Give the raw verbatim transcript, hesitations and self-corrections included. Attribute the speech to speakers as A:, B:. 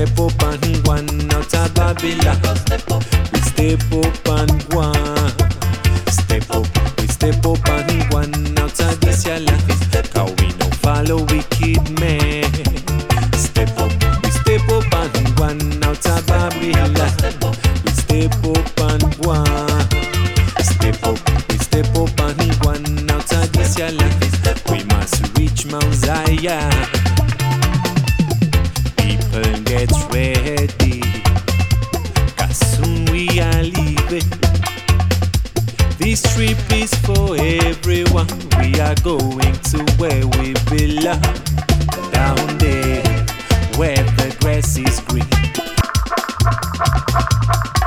A: step up and one out of Babylon. We step up and one. Step up, we step up and one out of this your life. Cause we no follow wicked men. Step up, we step up and one out of Babylon. We step up and one. Step up, we step up and one out of this your life. We must reach Mount Zion. People get ready, cause soon we are leaving. This trip is for everyone. We are going to where we belong. Down there, where the grass is green.